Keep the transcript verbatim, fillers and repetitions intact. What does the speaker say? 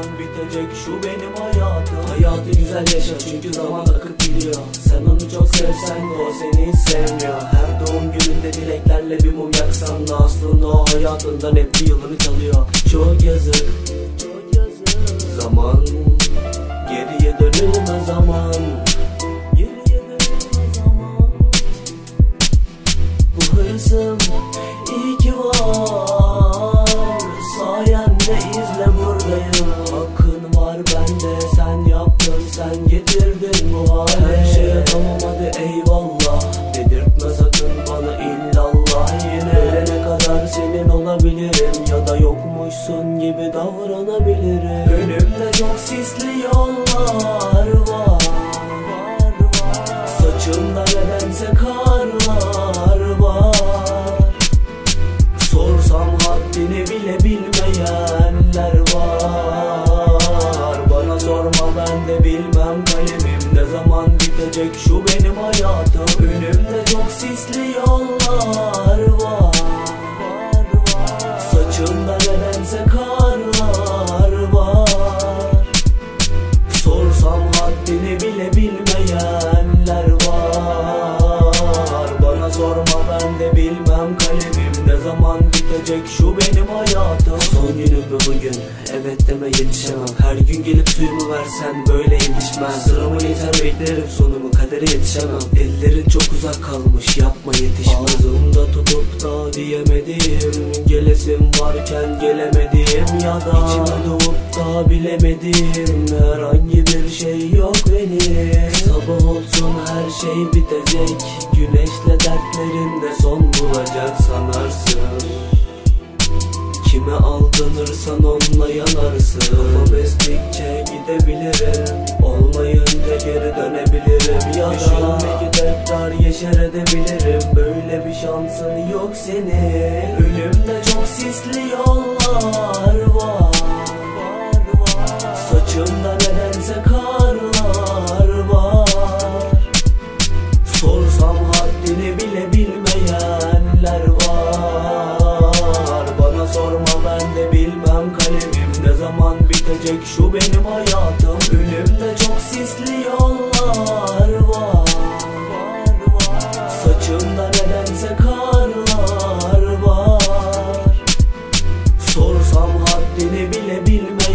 bitecek şu benim hayatım. Hayatı güzel yaşa çünkü zaman akıp gidiyor. Sen onu çok sevsen de o seni hiç sevmiyor. Her doğum gününde dileklerle bir mum yaksan da aslında o hayatından hep bir yılını çalıyor. Çok yazık, çok yazık. Zaman geriye dönülmez zaman. Geriye dönülmez zaman. Bu hırsım iyi ki var. Sayende izle buradayım. Hakkın var bende, sen yaptın, sen getirdin bu hale. Her şeye tamam hadi eyvallah. Dedirtme sakın bana illallah. Yine ölene kadar senin olabilirim. Ya da yokmuşsun gibi davranabilirim. Önümde çok sisli yollar var. Saçımda nedense karlar var. Sorsam haddini bile bilmeyenler var. Bana sorma ben de bilmem kalemim ne zaman bitecek şu benim hayatım. Önümde çok sisli yollar var. Saçımda nedense karlar var. Sorsam haddini bile bilmeyenler var. Bana sorma ben de bilmem kalemim ne zaman bitecek şu benim hayatım. Son günüm mü bugün? Evet deme yetişemem. Her gün gelip suyumu versen böyle yetişmez. Sıramı yeter beklerim sonumu, kadere yetişemem. Ellerin çok uzak kalmış yapma yetişmez. Ağzımda tutup da diyemedim, gelesim varken gelemedim. Ya da içime doğup da bilemedim, herhangi bir şey yok benim. Sabah olsun her şey bitecek, güneşle dertlerin de son bulacak sanarsın. Kime aldanırsan onunla yanarsın. Kafam estikçe gidebilirim, olmayınca geri dönebilirim. Ya da düşünmek tekrar yeşerebilirim. Böyle bir şansın yok senin. Önümde çok sisli yollar var. Saçımda nedense karlar var. Sorsam haddini bile bilmeyenler var. Bana sorma ben de bilmem kalemim ne zaman bitecek şu benim hayatım. Önümde çok sisli yollar var. Saçımda nedense karlar var. Sorsam haddini bile bilmem